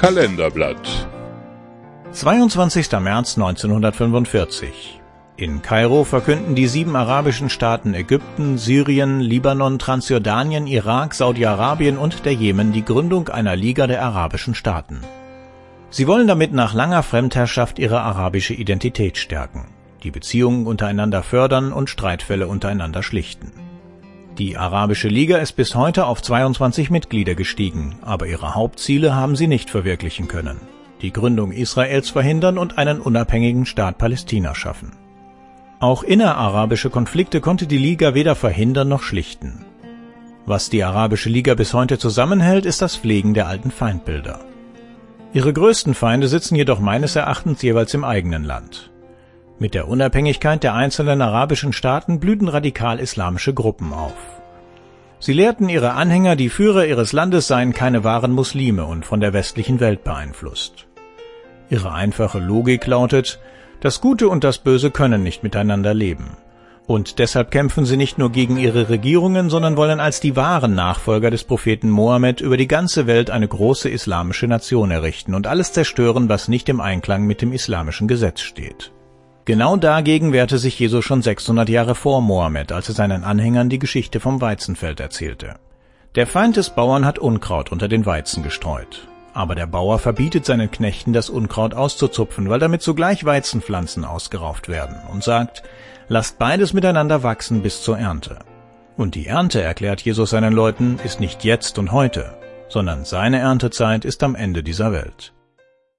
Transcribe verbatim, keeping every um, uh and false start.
Kalenderblatt. zweiundzwanzigster März neunzehnhundertfünfundvierzig. In Kairo verkünden die sieben arabischen Staaten Ägypten, Syrien, Libanon, Transjordanien, Irak, Saudi-Arabien und der Jemen die Gründung einer Liga der arabischen Staaten. Sie wollen damit nach langer Fremdherrschaft ihre arabische Identität stärken, die Beziehungen untereinander fördern und Streitfälle untereinander schlichten. Die Arabische Liga ist bis heute auf zweiundzwanzig Mitglieder gestiegen, aber ihre Hauptziele haben sie nicht verwirklichen können: die Gründung Israels verhindern und einen unabhängigen Staat Palästina schaffen. Auch innerarabische Konflikte konnte die Liga weder verhindern noch schlichten. Was die Arabische Liga bis heute zusammenhält, ist das Pflegen der alten Feindbilder. Ihre größten Feinde sitzen jedoch meines Erachtens jeweils im eigenen Land. Mit der Unabhängigkeit der einzelnen arabischen Staaten blühten radikal-islamische Gruppen auf. Sie lehrten ihre Anhänger, die Führer ihres Landes seien keine wahren Muslime und von der westlichen Welt beeinflusst. Ihre einfache Logik lautet: Das Gute und das Böse können nicht miteinander leben. Und deshalb kämpfen sie nicht nur gegen ihre Regierungen, sondern wollen als die wahren Nachfolger des Propheten Mohammed über die ganze Welt eine große islamische Nation errichten und alles zerstören, was nicht im Einklang mit dem islamischen Gesetz steht. Genau dagegen wehrte sich Jesus schon sechshundert Jahre vor Mohammed, als er seinen Anhängern die Geschichte vom Weizenfeld erzählte. Der Feind des Bauern hat Unkraut unter den Weizen gestreut. Aber der Bauer verbietet seinen Knechten, das Unkraut auszuzupfen, weil damit sogleich Weizenpflanzen ausgerauft werden, und sagt: Lasst beides miteinander wachsen bis zur Ernte. Und die Ernte, erklärt Jesus seinen Leuten, ist nicht jetzt und heute, sondern seine Erntezeit ist am Ende dieser Welt.